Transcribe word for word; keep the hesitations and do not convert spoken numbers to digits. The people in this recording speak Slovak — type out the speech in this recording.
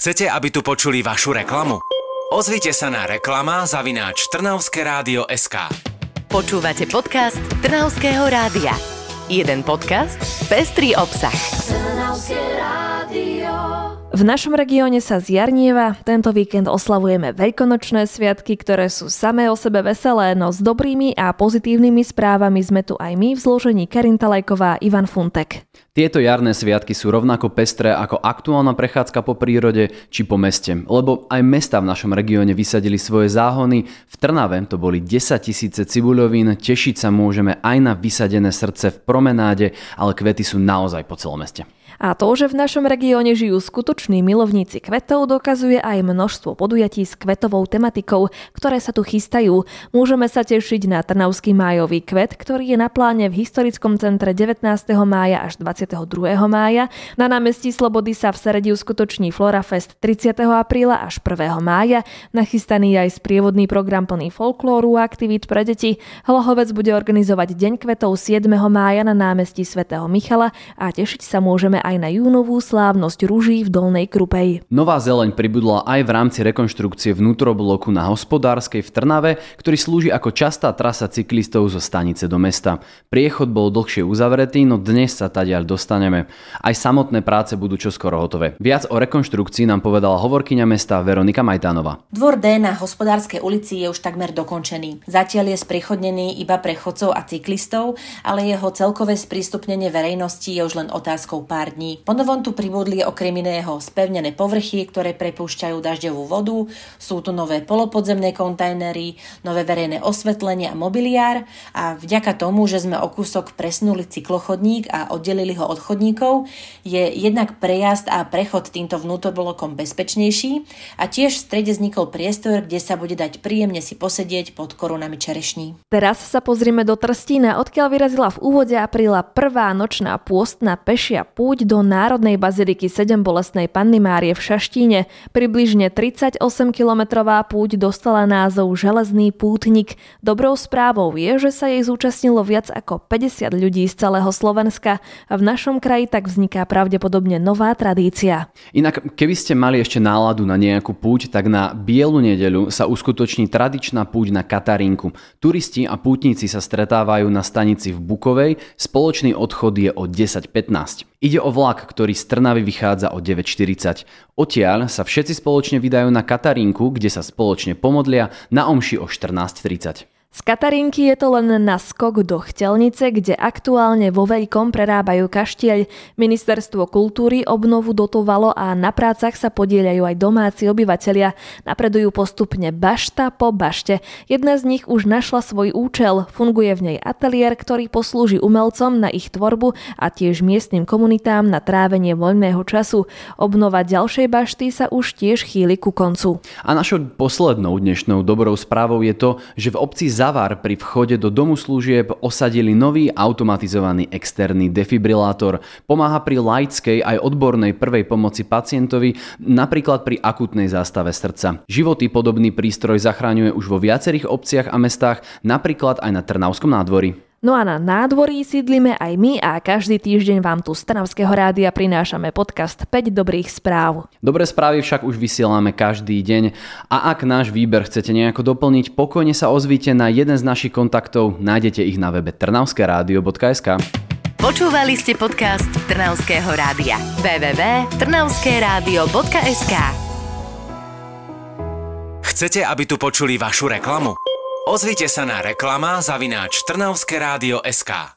Chcete, aby tu počuli vašu reklamu? Ozvite sa na reklama zavináč trnavské rádio bodka es ká. Počúvate podcast Trnavského rádia. Jeden podcast, pestrý obsah. Trnavské rádio. V našom regióne sa zjarnieva. Tento víkend oslavujeme veľkonočné sviatky, ktoré sú samé o sebe veselé, no s dobrými a pozitívnymi správami sme tu aj my v zložení Karin Talajková a Ivan Funtek. Tieto jarné sviatky sú rovnako pestré ako aktuálna prechádzka po prírode či po meste, lebo aj mestá v našom regióne vysadili svoje záhony. V Trnave to boli desaťtisíce cibuľovín, tešiť sa môžeme aj na vysadené srdce v promenáde, ale kvety sú naozaj po celom meste. A to, že v našom regióne žijú skutoční milovníci kvetov, dokazuje aj množstvo podujatí s kvetovou tematikou, ktoré sa tu chystajú. Môžeme sa tešiť na Trnavský májový kvet, ktorý je na pláne v historickom centre devätnásteho mája až dvadsiateho druhého mája. Na námestí Slobody sa v Seredi uskutoční Florafest tridsiateho apríla až prvého mája. Nachystaný aj sprievodný program plný folklóru a aktivít pre deti. Hlohovec bude organizovať Deň kvetov siedmeho mája na námestí svätého Michala a tešiť sa môžeme aj na júnovú slávnosť ruží v Dolnej Krupej. Nová zeleň pribudla aj v rámci rekonštrukcie vnútrobloku na Hospodárskej v Trnave, ktorý slúži ako častá trasa cyklistov zo stanice do mesta. Priechod bol dlhšie uzavretý, no dnes sa tadiaľ dostaneme. Aj samotné práce budú čoskoro hotové. Viac o rekonštrukcii nám povedala hovorkyňa mesta Veronika Majtánová. Dvor D na Hospodárskej ulici je už takmer dokončený. Zatiaľ je spriechodnený iba pre chodcov a cyklistov, ale jeho celkové sprístupnenie verejnosti je už len otázkou pár dní. Ponovom tu pribudli okrem iného spevnené povrchy, ktoré prepúšťajú dažďovú vodu, sú tu nové polopodzemné kontajnery, nové verejné osvetlenie a mobiliár a vďaka tomu, že sme o kúsok presunuli cyklochodník a oddelili ho od chodníkov, je jednak prejazd a prechod týmto vnútorblokom bezpečnejší a tiež v strede vznikol priestor, kde sa bude dať príjemne si posedieť pod korunami čerešní. Teraz sa pozrieme do Trstína, odkiaľ vyrazila v úvode apríla prvá nočná pôstna pešia púť do Národnej baziliky Sedembolestnej Panny Márie v Šaštíne. Približne tridsaťosemkilometrová púť dostala názov Železný pútnik. Dobrou správou je, že sa jej zúčastnilo viac ako päťdesiat ľudí z celého Slovenska a v našom kraji tak vzniká pravdepodobne nová tradícia. Inak, keby ste mali ešte náladu na nejakú púť, tak na Bielu nedeľu sa uskutoční tradičná púť na Katarínku. Turisti a pútnici sa stretávajú na stanici v Bukovej, spoločný odchod je o desať pätnásť. Ide o vlak, ktorý z Trnavy vychádza o deväť štyridsať. Odtiaľ sa všetci spoločne vydajú na Katarínku, kde sa spoločne pomodlia na omši o štrnásť tridsať. Z Katarínky je to len naskok do Chtelnice, kde aktuálne vo veľkom prerábajú kaštieľ. Ministerstvo kultúry obnovu dotovalo a na prácach sa podieľajú aj domáci obyvatelia. Napredujú postupne bašta po bašte. Jedna z nich už našla svoj účel. Funguje v nej ateliér, ktorý poslúži umelcom na ich tvorbu a tiež miestnym komunitám na trávenie voľného času. Obnova ďalšej bašty sa už tiež chýli ku koncu. A našou poslednou dnešnou dobrou správou je to, že v obci Zavar pri vchode do domu služieb osadili nový automatizovaný externý defibrilátor. Pomáha pri laickej aj odbornej prvej pomoci pacientovi, napríklad pri akútnej zástave srdca. Životy podobný prístroj zachraňuje už vo viacerých obciach a mestách, napríklad aj na Trnavskom nádvorí. No a na nádvorí sídlime aj my a každý týždeň vám tu z Trnavského rádia prinášame podcast päť dobrých správ. Dobré správy však už vysielame každý deň a ak náš výber chcete nejako doplniť, pokojne sa ozvite na jeden z našich kontaktov, nájdete ich na webe trnavské rádio bodka es ká. Počúvali ste podcast Trnavského rádia. w w w bodka trnavské rádio bodka es ká. Chcete, aby tu počuli vašu reklamu? Ozvite sa na reklama zavináč trnavské rádio bodka es ká.